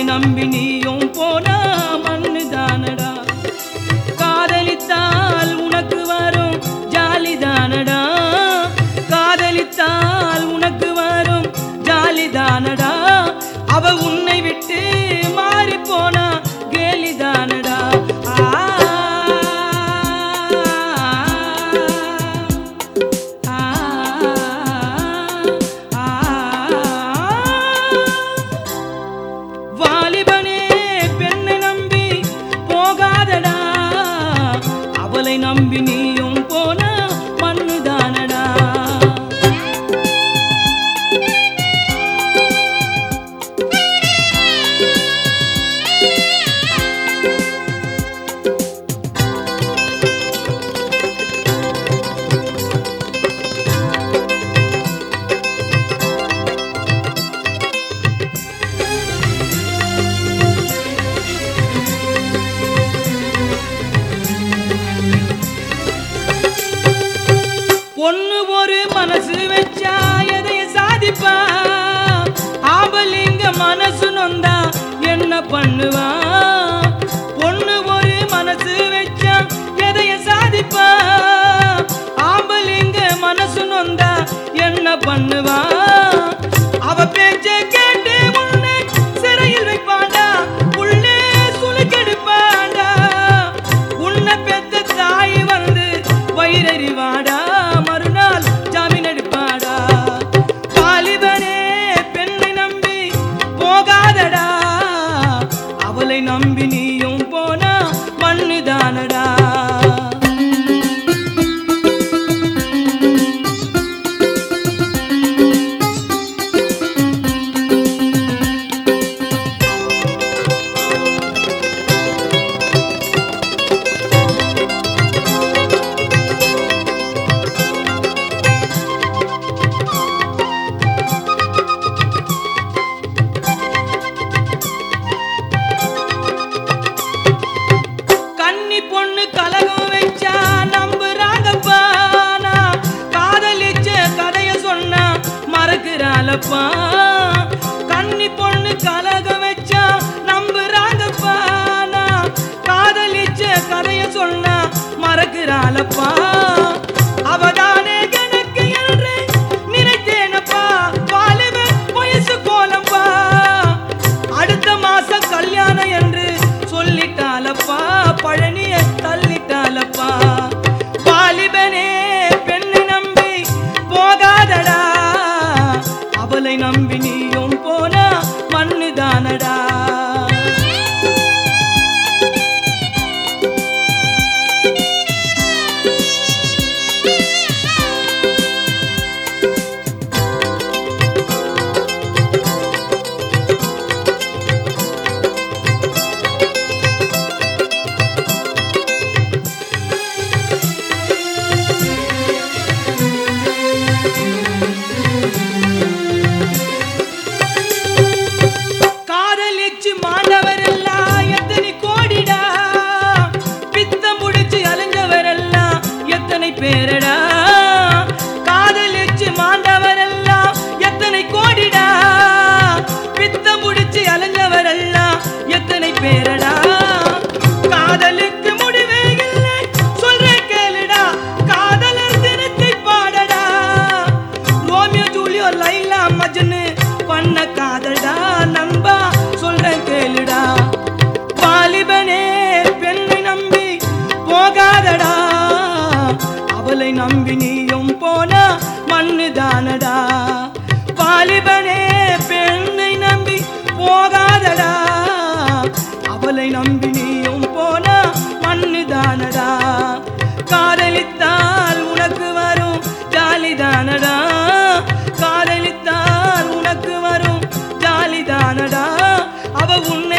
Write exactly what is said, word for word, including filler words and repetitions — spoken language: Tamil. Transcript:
நம்பி நீயும் போனா மண்ணு தானடா. காதலித்தால் உனக்கு வரும் ஜாலி தானடா. காதலித்தால் உனக்கு வரும் ஜாலி தானடா. அவ உன்னை விட்டு மாறி போனா கேலி தானடா. வாலிபனே பெண்ணை நம்பி போகாதடா. அவளை நம்பி நீயும் போனா மண்ணு தானடா. பொண்ணு ஒரு மனசு வச்சா எதைய சாதிப்பா. ஆம்பலிங்க மனசு நொந்தா என்ன பண்ணுவா. பொண்ணு ஒரு மனசு வச்சா எதைய சாதிப்பா. ஆம்பலிங்க மனசு நொந்தா என்ன பண்ணுவா. அவ பேச்ச கேட்டு உன்னை சிறையில் வைப்பாண்டா. உள்ளே சுளுக்கெடுப்பாண்டா. உன்னை பெத்த தாய் வந்து வயிறறிவாடா. நம்பி நீயும் போனா மண்ணு தானடா. பொண்ணு கலகம் வச்சா நம்புறாங்கப்பா. காதலிச்ச கதைய சொன்னா மறக்கிறாளப்பா. கன்னி பொண்ணு கலகம் வச்சா நம்புறாங்கப்பா. காதலிச்ச கதைய சொன்னா மறக்கிறாளப்பா. அவதானே எனக்கு என்று நினைத்தேனப்பா. வாலிபன் வயசு கோலம்பா. அடுத்த மாசம் கல்யாணம் என்று சொல்லிட்டாளப்பா. பழனிய தள்ளிட்டாளப்பா. வாலிபனே பெண்ணை நம்பி போகாதடா. அவளை நம்பி நீயும் போனா மண்ணு தானடா. பேரடா காதலிச்சு மாண்டவரெல்லாம் எத்தனை கோடிடா. பித்தம் முடிச்சு அலைஞ்சவரெல்லாம் எத்தனை பேரடா. காதலுக்கு முடிவே இல்லை சொல்ற கேளுடா. காதலர் தினத்தை பாடடா. ரோமியோ ஜூலியோ லைலா மஜ்னு பண்ண காதடா. நண்பா சொல்ற கேளுடா. வாலிபனே பெண்ணை நம்பி போகாதடா. அவளை நம்பி நீயும் போனா மண்ணு தானடா. வாலிபனே பெண்ணை நம்பி போகாதடா. அவளை நம்பி நீயும் போனா மண்ணு தானடா. காதலித்தால் உனக்கு வரும் ஜாலி தானடா. காதலித்தால் உனக்கு வரும் ஜாலி தானடா. அவ உன்னை